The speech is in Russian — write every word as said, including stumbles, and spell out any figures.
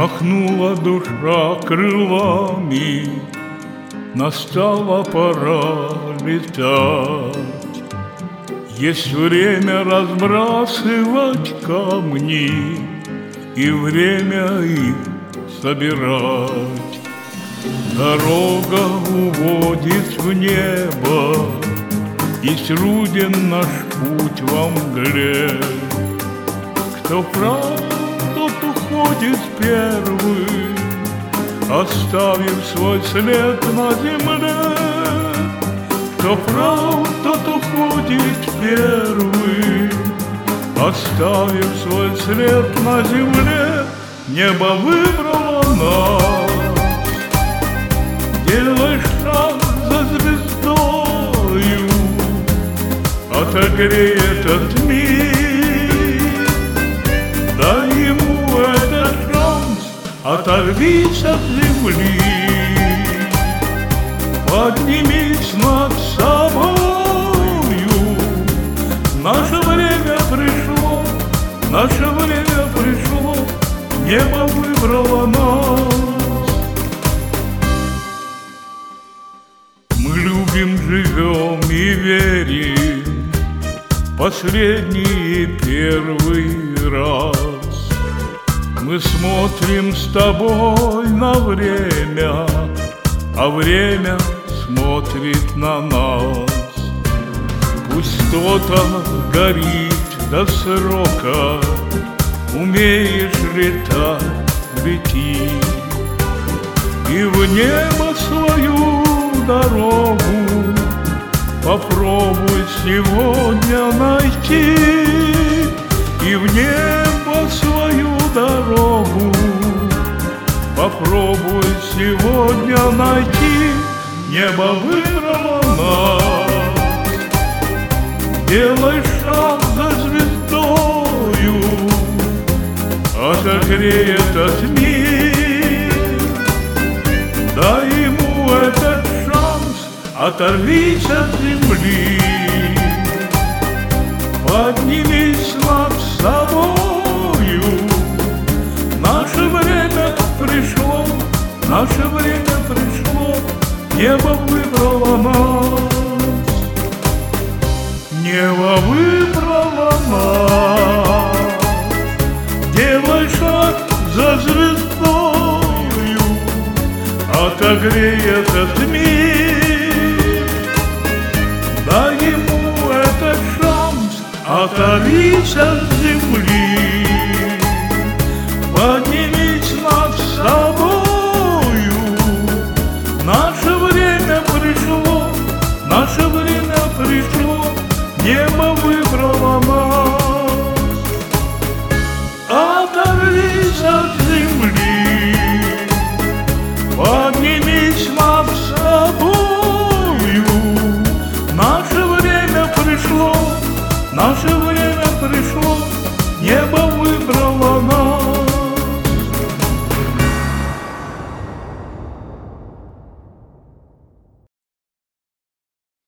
Махнула душа крылами, настала пора летать. Есть время разбрасывать камни и время их собирать. Дорога уводит в небо, и труден наш путь во мгле. Кто прав, тот уходит первый, оставив свой след на земле. Кто прав, тот уходит первый, оставив свой след на земле. Небо выбрало нас, делай шаг за звездою, отогрей этот мир, дай ему этот шанс, оторвись от земли, поднимись над собою. Наше время пришло, наше время пришло, небо выбрало нас. Мы любим, живем и верим последний и первый раз. Мы смотрим с тобой на время, а время смотрит на нас. Пусть кто-то горит до срока, умеешь летать, лети, и в небо свою дорогу попробуй сегодня найти. И в небо свою дорогу попробуй сегодня найти. Небо выбрало нас, делай шаг за звездою, отогрей этот мир, дай ему этот шанс, оторвись от земли, поднимись над собою. Наше время пришло, наше время пришло, небо выбрало нас, небо выбрало нас. Делай шаг за звездою, отогрей этот мир, дай ему этот шанс, оторвись от земли, поднимись над собою. Наше время пришло, наше время пришло, небо выбрало нас. Оторвись от земли, поднимись над собою. Наше время пришло, наше время пришло,